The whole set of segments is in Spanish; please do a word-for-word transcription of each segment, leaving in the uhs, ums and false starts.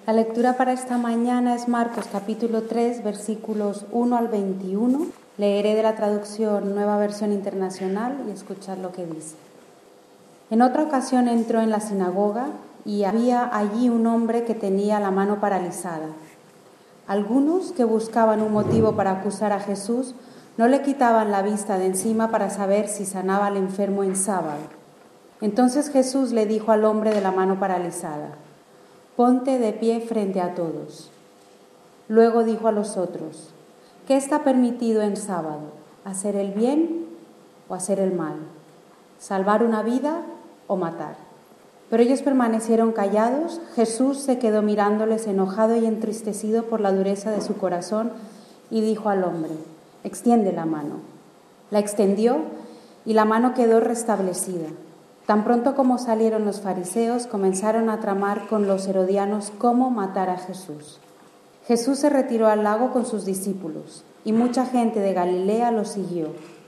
La lectura para esta mañana es Marcos capítulo tres, versículos uno al veintiuno. Leeré de la traducción Nueva Versión Internacional y escuchad lo que dice. En otra ocasión entró en la sinagoga y había allí un hombre que tenía la mano paralizada. Algunos que buscaban un motivo para acusar a Jesús no le quitaban la vista de encima para saber si sanaba al enfermo en sábado. Entonces Jesús le dijo al hombre de la mano paralizada: «Ponte de pie frente a todos». Luego dijo a los otros: «¿Qué está permitido en sábado? ¿Hacer el bien o hacer el mal? ¿Salvar una vida o matar?». Pero ellos permanecieron callados. Jesús se quedó mirándoles enojado y entristecido por la dureza de su corazón y dijo al hombre: «Extiende la mano». La extendió y la mano quedó restablecida. Tan pronto como salieron los fariseos, comenzaron a tramar con los herodianos cómo matar a Jesús. Jesús se retiró al lago con sus discípulos y mucha gente de Galilea lo siguió.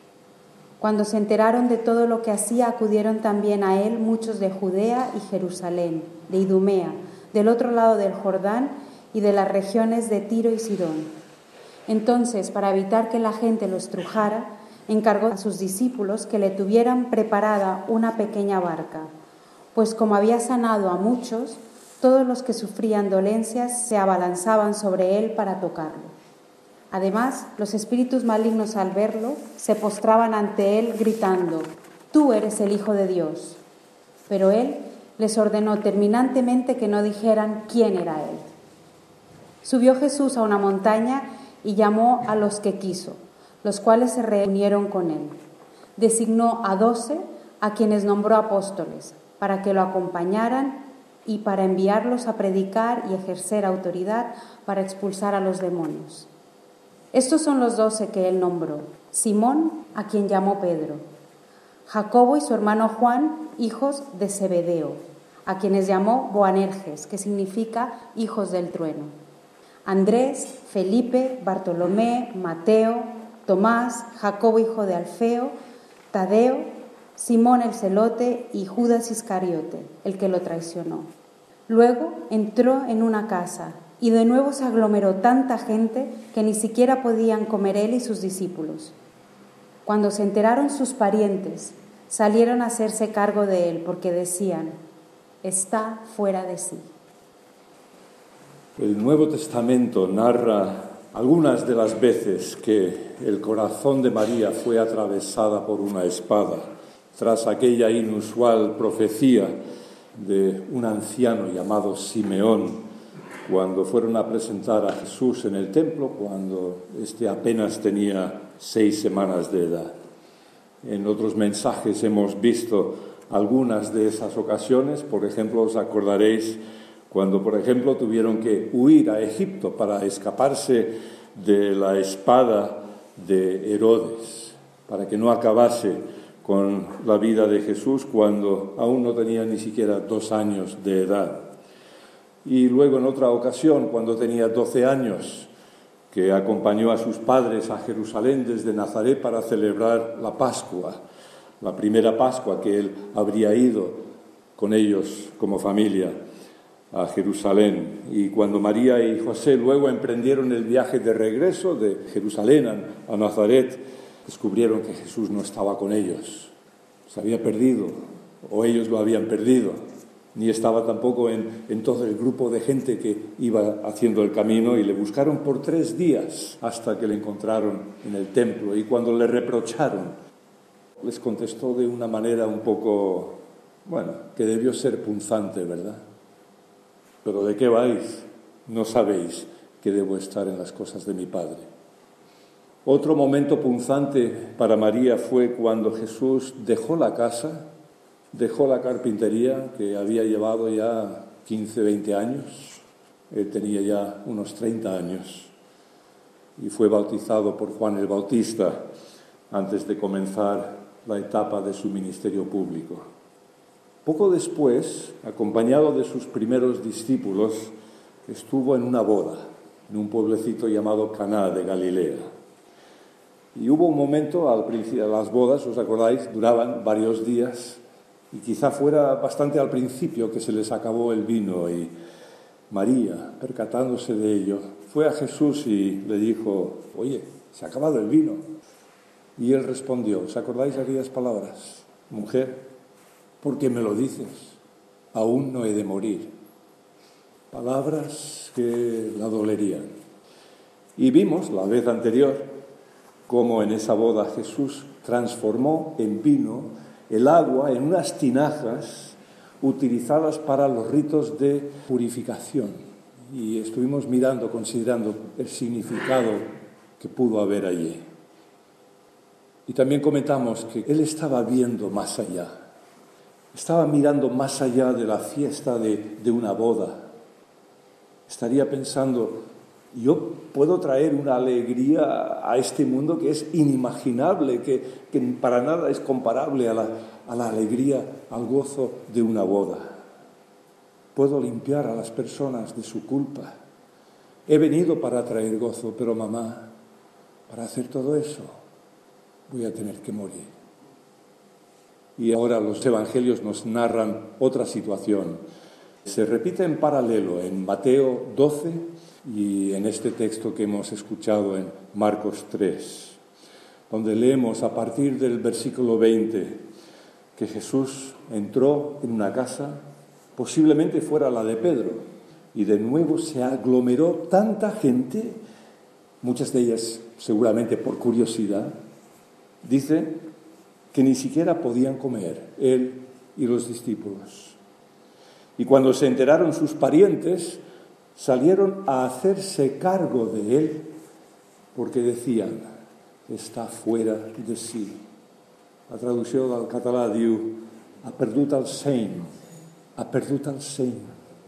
Cuando se enteraron de todo lo que hacía, acudieron también a él muchos de Judea y Jerusalén, de Idumea, del otro lado del Jordán y de las regiones de Tiro y Sidón. Entonces, para evitar que la gente lo estrujara, encargó a sus discípulos que le tuvieran preparada una pequeña barca, pues como había sanado a muchos, todos los que sufrían dolencias se abalanzaban sobre él para tocarlo. Además, los espíritus malignos, al verlo, se postraban ante él gritando: «Tú eres el Hijo de Dios». Pero él les ordenó terminantemente que no dijeran quién era él. Subió Jesús a una montaña y llamó a los que quiso, los cuales se reunieron con él. Designó a doce, a quienes nombró apóstoles, para que lo acompañaran y para enviarlos a predicar y ejercer autoridad para expulsar a los demonios. Estos son los doce que él nombró: Simón, a quien llamó Pedro; Jacobo y su hermano Juan, hijos de Zebedeo, a quienes llamó Boanerges, que significa hijos del trueno; Andrés, Felipe, Bartolomé, Mateo, Tomás, Jacobo hijo de Alfeo, Tadeo, Simón el celote y Judas Iscariote, el que lo traicionó. Luego entró en una casa y de nuevo se aglomeró tanta gente que ni siquiera podían comer él y sus discípulos. Cuando se enteraron sus parientes, salieron a hacerse cargo de él porque decían: «Está fuera de sí». El Nuevo Testamento narra algunas de las veces que el corazón de María fue atravesada por una espada, tras aquella inusual profecía de un anciano llamado Simeón, cuando fueron a presentar a Jesús en el templo, cuando éste apenas tenía seis semanas de edad. En otros mensajes hemos visto algunas de esas ocasiones. Por ejemplo, os acordaréis cuando, por ejemplo, tuvieron que huir a Egipto para escaparse de la espada de Herodes, para que no acabase con la vida de Jesús cuando aún no tenía ni siquiera dos años de edad. Y luego en otra ocasión, cuando tenía doce años, que acompañó a sus padres a Jerusalén desde Nazaret para celebrar la Pascua, la primera Pascua que él habría ido con ellos como familia a Jerusalén. Y cuando María y José luego emprendieron el viaje de regreso de Jerusalén a Nazaret, descubrieron que Jesús no estaba con ellos. Se había perdido, o ellos lo habían perdido. Ni estaba tampoco en, en todo el grupo de gente que iba haciendo el camino, y le buscaron por tres días hasta que le encontraron en el templo. Y cuando le reprocharon, les contestó de una manera un poco, bueno, que debió ser punzante, ¿verdad? «¿Pero de qué vais? ¿No sabéis que debo estar en las cosas de mi Padre?». Otro momento punzante para María fue cuando Jesús dejó la casa, dejó la carpintería que había llevado ya quince, veinte años. Él tenía ya unos treinta años y fue bautizado por Juan el Bautista antes de comenzar la etapa de su ministerio público. Poco después, acompañado de sus primeros discípulos, estuvo en una boda en un pueblecito llamado Caná de Galilea. Y hubo un momento, al principio, las bodas, ¿os acordáis?, duraban varios días, y quizá fuera bastante al principio que se les acabó el vino, y, María, percatándose de ello, fue a Jesús y le dijo: oye, se ha acabado el vino. Y él respondió, ¿os acordáis de aquellas palabras? Mujer, ¿por qué me lo dices? Aún no he de morir. Palabras que la dolerían. Y vimos la vez anterior cómo en esa boda Jesús transformó en vino el agua en unas tinajas utilizadas para los ritos de purificación. Y estuvimos mirando, considerando el significado que pudo haber allí. Y también comentamos que él estaba viendo más allá. Estaba mirando más allá de la fiesta de, de una boda. Estaría pensando, yo puedo traer una alegría a este mundo que es inimaginable, que, que para nada es comparable a la, a la alegría, al gozo de una boda. Puedo limpiar a las personas de su culpa. He venido para traer gozo, pero mamá, para hacer todo eso voy a tener que morir. Y ahora los evangelios nos narran otra situación. Se repite en paralelo en Mateo doce y en este texto que hemos escuchado en Marcos tres, donde leemos a partir del versículo veinte que Jesús entró en una casa, posiblemente fuera la de Pedro, y de nuevo se aglomeró tanta gente, muchas de ellas seguramente por curiosidad. Dice que ni siquiera podían comer, él y los discípulos. Y cuando se enteraron sus parientes, salieron a hacerse cargo de él, porque decían, está fuera de sí. La traducció del català diu, ha perdut el seny, ha perdut el seny.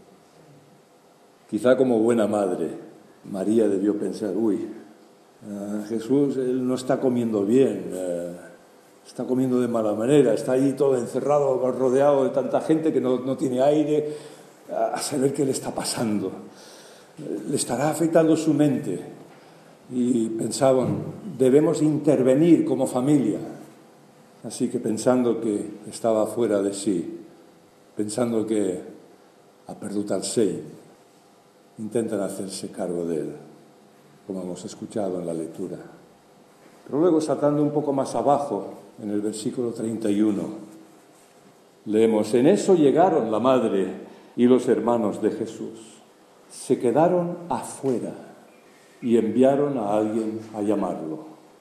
Quizá como buena madre, María debió pensar, uy, Uh, Jesús, él no está comiendo bien, uh, está comiendo de mala manera, está ahí todo encerrado, rodeado de tanta gente que no, no tiene aire, uh, a saber qué le está pasando. Uh, le estará afectando su mente. Y pensaban, debemos intervenir como familia. Así que pensando que estaba fuera de sí, pensando que ha perduto el seny, intentan hacerse cargo de él, como hemos escuchado en la lectura. Pero luego, saltando un poco más abajo, en el versículo treinta y uno, leemos, en eso llegaron la madre y los hermanos de Jesús. Se quedaron afuera y enviaron a alguien a llamarlo.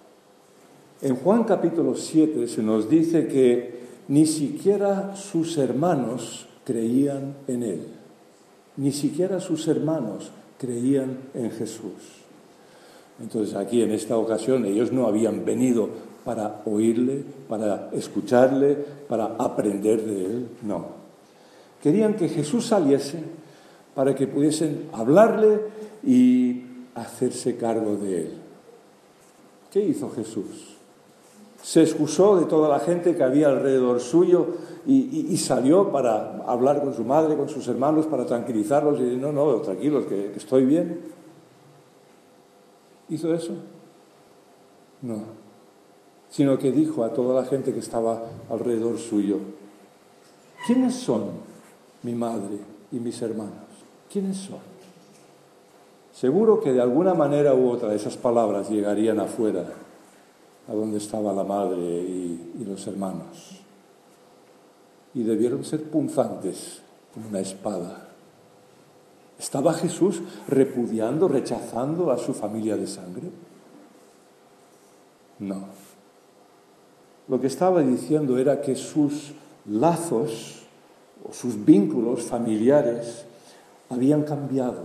En Juan capítulo siete se nos dice que ni siquiera sus hermanos creían en él. Ni siquiera sus hermanos creían en Jesús. Entonces aquí en esta ocasión ellos no habían venido para oírle, para escucharle, para aprender de él, no. Querían que Jesús saliese para que pudiesen hablarle y hacerse cargo de él. ¿Qué hizo Jesús? Se excusó de toda la gente que había alrededor suyo y, y, y salió para hablar con su madre, con sus hermanos, para tranquilizarlos y decir, no, no, tranquilos, que, que estoy bien. ¿Hizo eso? No. Sino que dijo a toda la gente que estaba alrededor suyo, ¿quiénes son mi madre y mis hermanos? ¿Quiénes son? Seguro que de alguna manera u otra esas palabras llegarían afuera, a donde estaba la madre y, y los hermanos. Y debieron ser punzantes como una espada. ¿Estaba Jesús repudiando, rechazando a su familia de sangre? No. Lo que estaba diciendo era que sus lazos o sus vínculos familiares habían cambiado.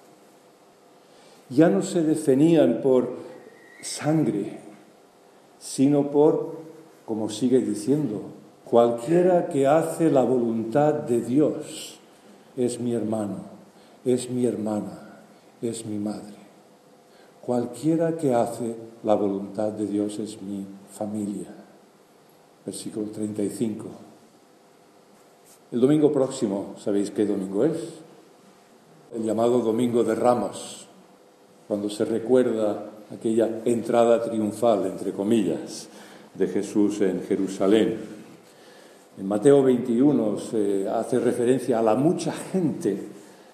Ya no se definían por sangre, sino por, como sigue diciendo, cualquiera que hace la voluntad de Dios es mi hermano. Es mi hermana, es mi madre. Cualquiera que hace la voluntad de Dios es mi familia. Versículo treinta y cinco. El domingo próximo, ¿sabéis qué domingo es? El llamado Domingo de Ramos, cuando se recuerda aquella entrada triunfal, entre comillas, de Jesús en Jerusalén. En Mateo veintiuno se hace referencia a la mucha gente que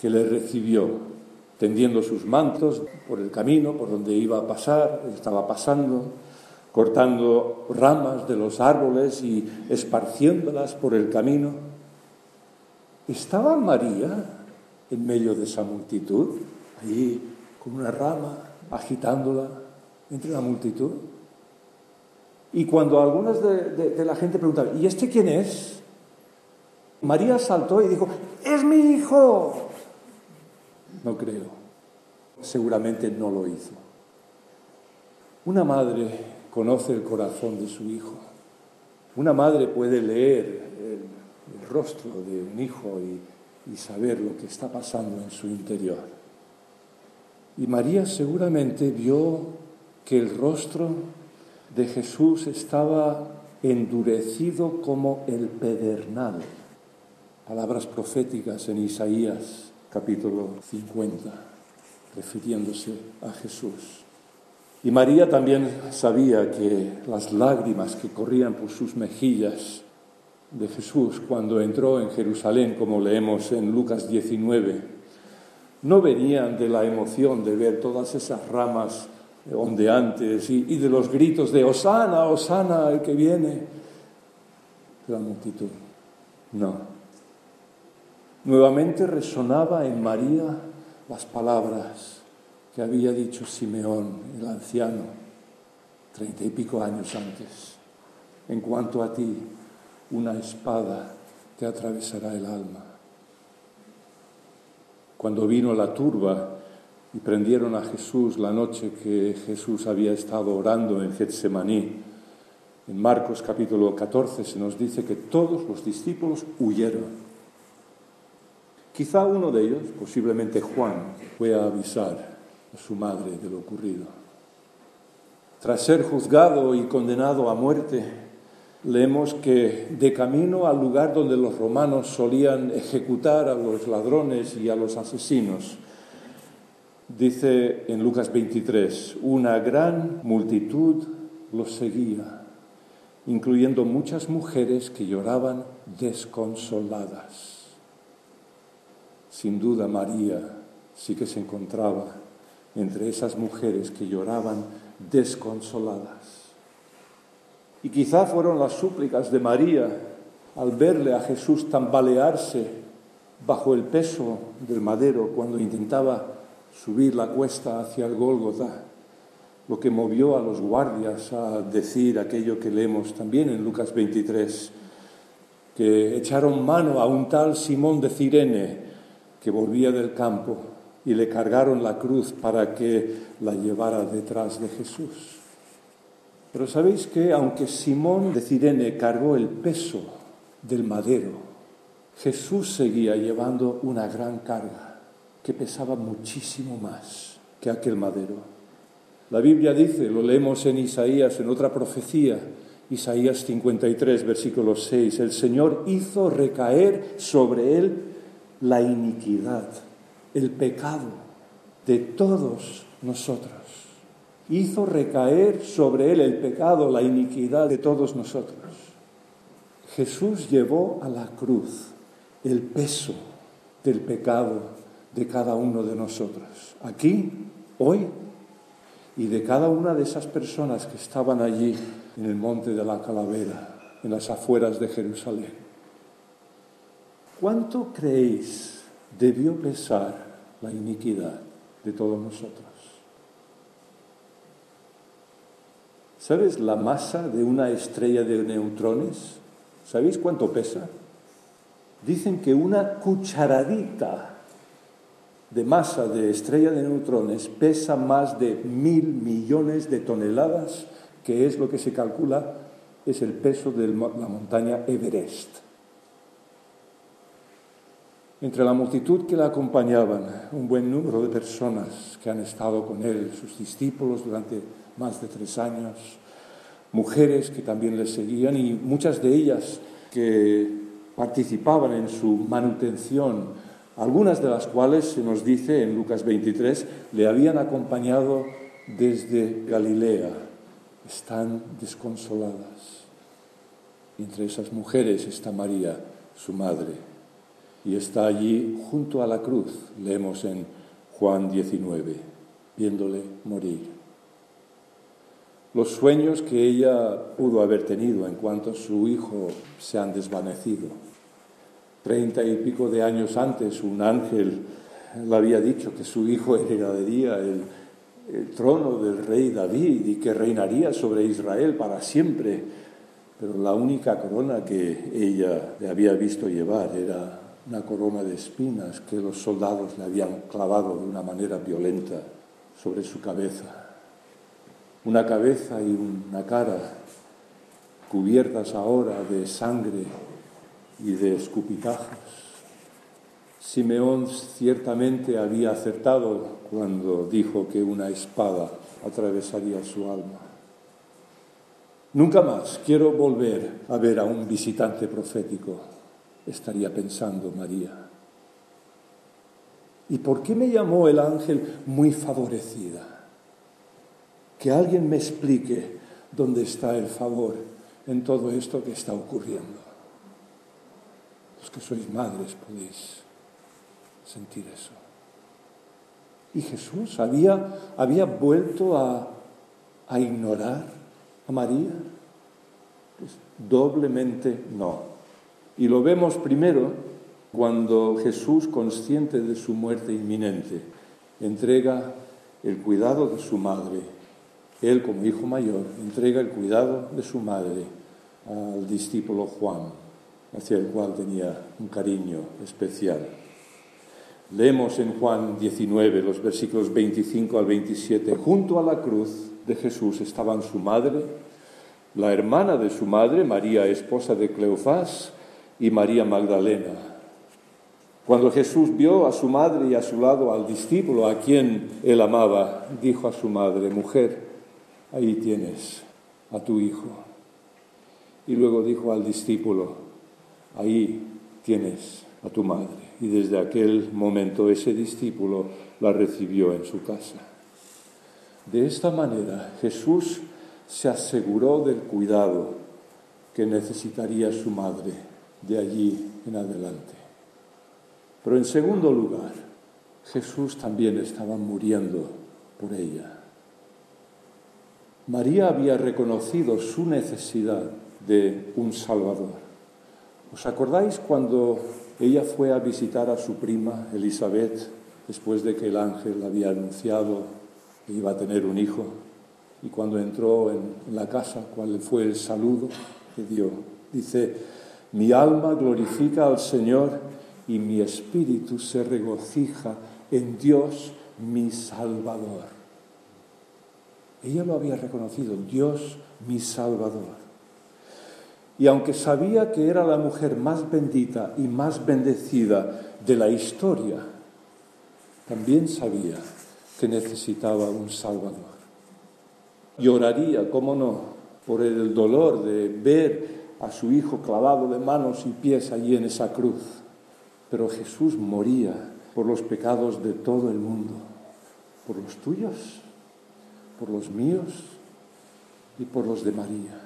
que le recibió, tendiendo sus mantos por el camino por donde iba a pasar, estaba pasando, cortando ramas de los árboles y esparciéndolas por el camino. ¿Estaba María en medio de esa multitud, allí con una rama, agitándola entre la multitud? Y cuando algunas de, de, de la gente preguntaban, ¿y este quién es?, María saltó y dijo, ¡es mi hijo! No creo. Seguramente no lo hizo. Una madre conoce el corazón de su hijo. Una madre puede leer el, el rostro de un hijo y, y saber lo que está pasando en su interior. Y María seguramente vio que el rostro de Jesús estaba endurecido como el pedernal. Palabras proféticas en Isaías capítulo cincuenta, refiriéndose a Jesús. Y María también sabía que las lágrimas que corrían por sus mejillas de Jesús cuando entró en Jerusalén, como leemos en Lucas diecinueve, no venían de la emoción de ver todas esas ramas ondeantes y, y de los gritos de Hosana, Hosana, el que viene, de la multitud. No. Nuevamente resonaba en María las palabras que había dicho Simeón, el anciano, treinta y pico años antes. En cuanto a ti, una espada te atravesará el alma. Cuando vino la turba y prendieron a Jesús la noche que Jesús había estado orando en Getsemaní, en Marcos capítulo catorce se nos dice que todos los discípulos huyeron. Quizá uno de ellos, posiblemente Juan, fue a avisar a su madre de lo ocurrido. Tras ser juzgado y condenado a muerte, leemos que de camino al lugar donde los romanos solían ejecutar a los ladrones y a los asesinos, dice en Lucas veintitrés, una gran multitud los seguía, incluyendo muchas mujeres que lloraban desconsoladas. Sin duda María sí que se encontraba entre esas mujeres que lloraban desconsoladas. Y quizá fueron las súplicas de María al verle a Jesús tambalearse bajo el peso del madero cuando intentaba subir la cuesta hacia el Gólgota, lo que movió a los guardias a decir aquello que leemos también en Lucas veintitrés, que echaron mano a un tal Simón de Cirene que volvía del campo y le cargaron la cruz para que la llevara detrás de Jesús. Pero ¿sabéis qué? Aunque Simón de Cirene cargó el peso del madero, Jesús seguía llevando una gran carga que pesaba muchísimo más que aquel madero. La Biblia dice, lo leemos en Isaías, en otra profecía, Isaías cincuenta y tres, versículo seis, el Señor hizo recaer sobre él la iniquidad, el pecado de todos nosotros. Hizo recaer sobre él el pecado, la iniquidad de todos nosotros. Jesús llevó a la cruz el peso del pecado de cada uno de nosotros, aquí, hoy, y de cada una de esas personas que estaban allí en el monte de la Calavera, en las afueras de Jerusalén. ¿Cuánto creéis debió pesar la iniquidad de todos nosotros? ¿Sabes la masa de una estrella de neutrones? ¿Sabéis cuánto pesa? Dicen que una cucharadita de masa de estrella de neutrones pesa más de mil millones de toneladas, que es lo que se calcula es el peso de la montaña Everest. Entre la multitud que la acompañaban, un buen número de personas que han estado con él, sus discípulos durante más de tres años, mujeres que también le seguían y muchas de ellas que participaban en su manutención, algunas de las cuales, se nos dice en Lucas veintitrés, le habían acompañado desde Galilea. Están desconsoladas. Entre esas mujeres está María, su madre. y está allí junto a la cruz, leemos en Juan diecinueve, viéndole morir. Los sueños que ella pudo haber tenido en cuanto a su hijo se han desvanecido. Treinta y pico de años antes, un ángel le había dicho que su hijo heredaría el, el trono del rey David y que reinaría sobre Israel para siempre. Pero la única corona que ella le había visto llevar era una corona de espinas que los soldados le habían clavado de una manera violenta sobre su cabeza. Una cabeza y una cara cubiertas ahora de sangre y de escupitajos. Simeón ciertamente había acertado cuando dijo que una espada atravesaría su alma. Nunca más quiero volver a ver a un visitante profético, estaría pensando María. ¿Y por qué me llamó el ángel muy favorecida? Que alguien me explique dónde está el favor en todo esto que está ocurriendo. Los que sois madres podéis sentir eso. Y Jesús había, había vuelto a, a ignorar a María. Pues doblemente no. Y lo vemos primero cuando Jesús, consciente de su muerte inminente, entrega el cuidado de su madre. Él, como hijo mayor, entrega el cuidado de su madre al discípulo Juan, hacia el cual tenía un cariño especial. Leemos en Juan diecinueve, los versículos veinticinco al veintisiete. Junto a la cruz de Jesús estaban su madre, la hermana de su madre, María, esposa de Cleofás, y María Magdalena. Cuando Jesús vio a su madre y a su lado al discípulo a quien él amaba, dijo a su madre: mujer, ahí tienes a tu hijo. Y luego dijo al discípulo: ahí tienes a tu madre. Y desde aquel momento ese discípulo la recibió en su casa. De esta manera Jesús se aseguró del cuidado que necesitaría su madre de allí en adelante. Pero en segundo lugar, Jesús también estaba muriendo por ella. María había reconocido su necesidad de un Salvador. ¿Os acordáis cuando ella fue a visitar a su prima Elizabeth después de que el ángel había anunciado que iba a tener un hijo? Y cuando entró en la casa, ¿cuál fue el saludo que dio? Dice: mi alma glorifica al Señor y mi espíritu se regocija en Dios mi Salvador. Ella lo había reconocido: Dios mi Salvador. Y aunque sabía que era la mujer más bendita y más bendecida de la historia, también sabía que necesitaba un Salvador. Lloraría, cómo no, por el dolor de ver a su hijo clavado de manos y pies allí en esa cruz. Pero Jesús moría por los pecados de todo el mundo, por los tuyos, por los míos y por los de María.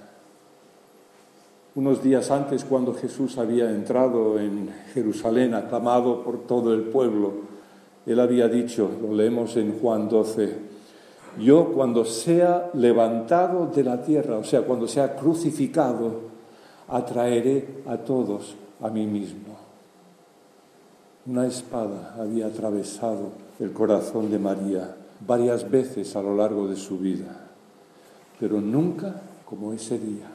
Unos días antes, cuando Jesús había entrado en Jerusalén, aclamado por todo el pueblo, él había dicho, lo leemos en Juan doce, yo cuando sea levantado de la tierra, o sea, cuando sea crucificado, atraeré a todos a mí mismo. Una espada había atravesado el corazón de María varias veces a lo largo de su vida, pero nunca como ese día.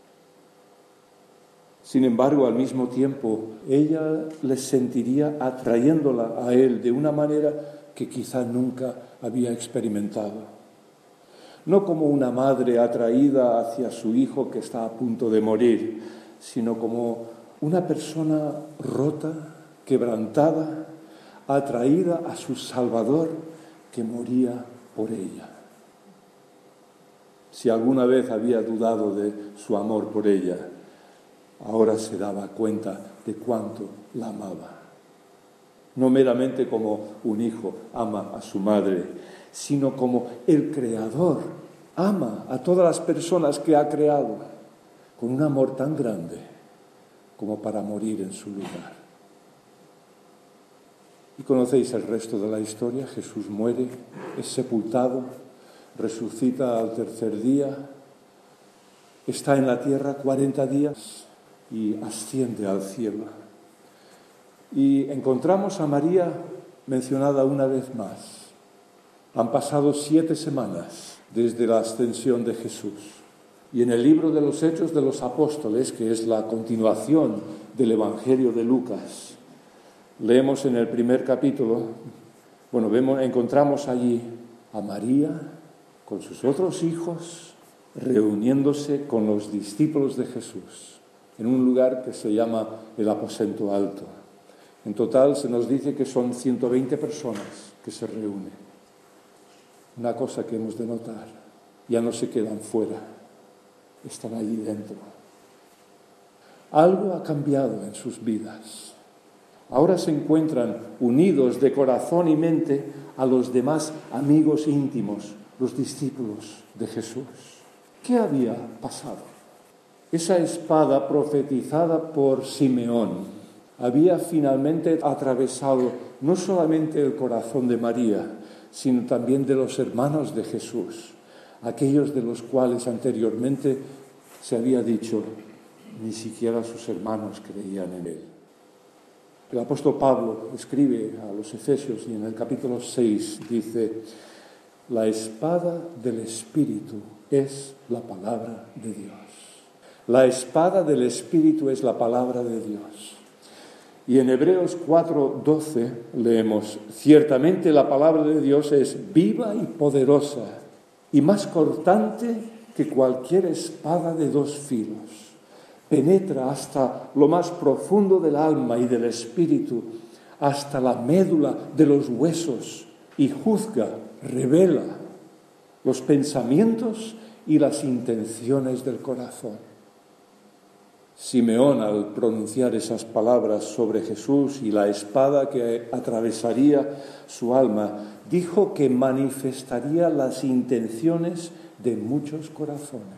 Sin embargo, al mismo tiempo, ella le sentiría atrayéndola a él de una manera que quizá nunca había experimentado. No como una madre atraída hacia su hijo que está a punto de morir, sino como una persona rota, quebrantada, atraída a su Salvador que moría por ella. Si alguna vez había dudado de su amor por ella, ahora se daba cuenta de cuánto la amaba. No meramente como un hijo ama a su madre, sino como el Creador ama a todas las personas que ha creado, con un amor tan grande como para morir en su lugar. Y conocéis el resto de la historia. Jesús muere, es sepultado, resucita al tercer día, está en la tierra cuarenta días y asciende al cielo. Y encontramos a María mencionada una vez más. Han pasado siete semanas desde la ascensión de Jesús. Y en el libro de los Hechos de los Apóstoles, que es la continuación del Evangelio de Lucas, leemos en el primer capítulo, bueno, vemos, encontramos allí a María con sus otros hijos reuniéndose con los discípulos de Jesús en un lugar que se llama el Aposento Alto. En total se nos dice que son ciento veinte personas que se reúnen. Una cosa que hemos de notar, ya no se quedan fuera, están allí dentro. Algo ha cambiado en sus vidas. Ahora se encuentran unidos de corazón y mente a los demás amigos íntimos, los discípulos de Jesús. ¿Qué había pasado? Esa espada profetizada por Simeón había finalmente atravesado no solamente el corazón de María, sino también de los hermanos de Jesús, aquellos de los cuales anteriormente se había dicho, ni siquiera sus hermanos creían en él. El apóstol Pablo escribe a los Efesios y en el capítulo seis dice, la espada del Espíritu es la palabra de Dios. La espada del Espíritu es la palabra de Dios. Y en Hebreos cuatro doce leemos, ciertamente la palabra de Dios es viva y poderosa y más cortante que cualquier espada de dos filos. Penetra hasta lo más profundo del alma y del espíritu, hasta la médula de los huesos y juzga, revela los pensamientos y las intenciones del corazón. Simeón, al pronunciar esas palabras sobre Jesús y la espada que atravesaría su alma, dijo que manifestaría las intenciones de muchos corazones.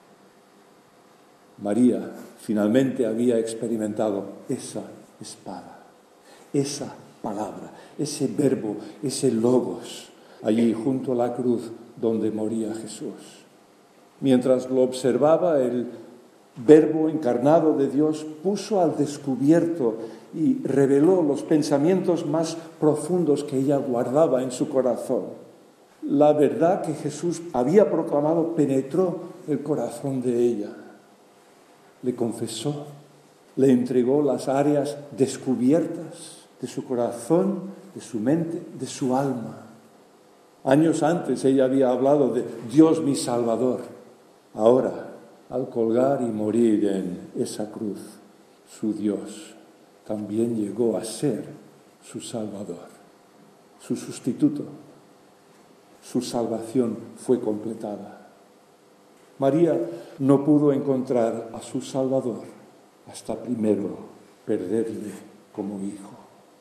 María finalmente había experimentado esa espada, esa palabra, ese verbo, ese logos, allí junto a la cruz donde moría Jesús. Mientras lo observaba, el Verbo encarnado de Dios puso al descubierto y reveló los pensamientos más profundos que ella guardaba en su corazón. La verdad que Jesús había proclamado penetró el corazón de ella. Le confesó, le entregó las áreas descubiertas de su corazón, de su mente, de su alma. Años antes ella había hablado de Dios mi Salvador. Ahora, al colgar y morir en esa cruz, su Dios también llegó a ser su Salvador, su sustituto. Su salvación fue completada. María no pudo encontrar a su Salvador hasta primero perderle como hijo.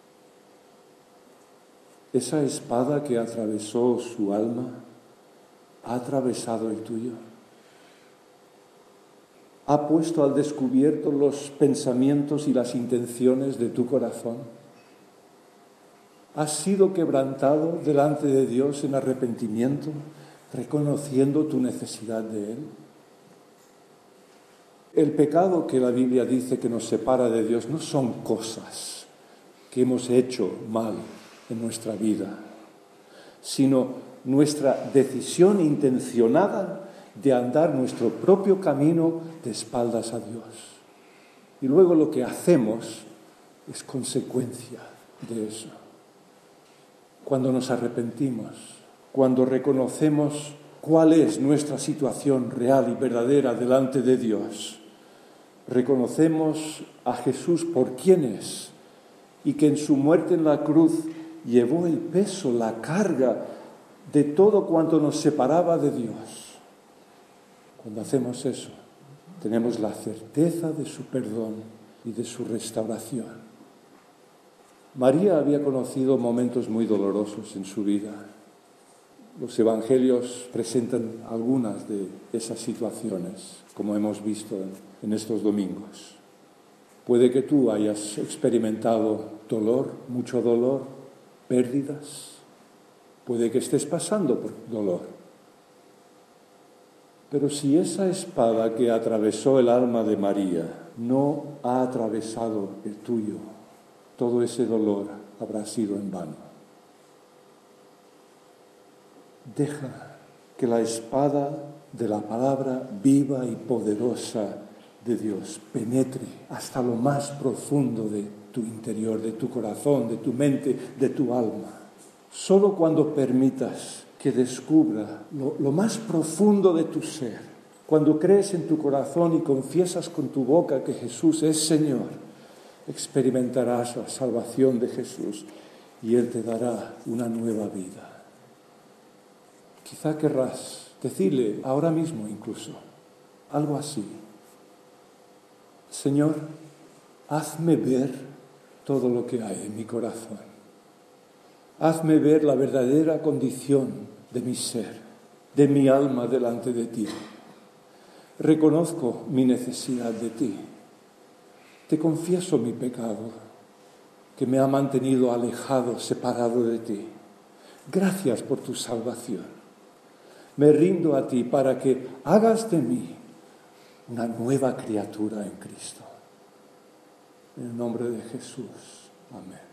Esa espada que atravesó su alma ha atravesado el tuyo. Ha puesto al descubierto los pensamientos y las intenciones de tu corazón. Has sido quebrantado delante de Dios en arrepentimiento, reconociendo tu necesidad de Él. El pecado que la Biblia dice que nos separa de Dios no son cosas que hemos hecho mal en nuestra vida, sino nuestra decisión intencionada de andar nuestro propio camino de espaldas a Dios. Y luego lo que hacemos es consecuencia de eso. Cuando nos arrepentimos, cuando reconocemos cuál es nuestra situación real y verdadera delante de Dios, reconocemos a Jesús por quién es y que en su muerte en la cruz llevó el peso, la carga de todo cuanto nos separaba de Dios. Cuando hacemos eso, tenemos la certeza de su perdón y de su restauración. María había conocido momentos muy dolorosos en su vida. Los evangelios presentan algunas de esas situaciones, como hemos visto en estos domingos. Puede que tú hayas experimentado dolor, mucho dolor, pérdidas, puede que estés pasando por dolor. Pero si esa espada que atravesó el alma de María no ha atravesado el tuyo, todo ese dolor habrá sido en vano. Deja que la espada de la palabra viva y poderosa de Dios penetre hasta lo más profundo de tu interior, de tu corazón, de tu mente, de tu alma. Solo cuando permitas que descubra lo, lo más profundo de tu ser, cuando crees en tu corazón y confiesas con tu boca que Jesús es Señor, experimentarás la salvación de Jesús y Él te dará una nueva vida. Quizá querrás decirle ahora mismo incluso algo así: Señor, hazme ver todo lo que hay en mi corazón. Hazme ver la verdadera condición de mi ser, de mi alma delante de ti. Reconozco mi necesidad de ti. Te confieso mi pecado, que me ha mantenido alejado, separado de ti. Gracias por tu salvación. Me rindo a ti para que hagas de mí una nueva criatura en Cristo. En el nombre de Jesús. Amén.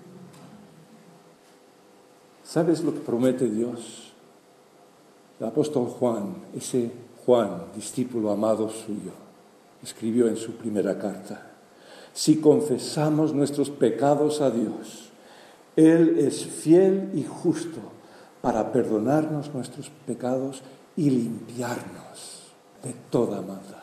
¿Sabes lo que promete Dios? El apóstol Juan, ese Juan, discípulo amado suyo, escribió en su primera carta: si confesamos nuestros pecados a Dios, Él es fiel y justo para perdonarnos nuestros pecados y limpiarnos de toda maldad.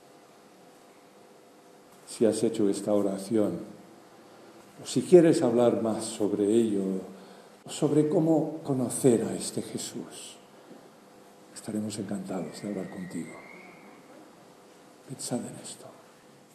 Si has hecho esta oración, o si quieres hablar más sobre ello, o sobre cómo conocer a este Jesús, estaremos encantados de hablar contigo. Pensad en esto.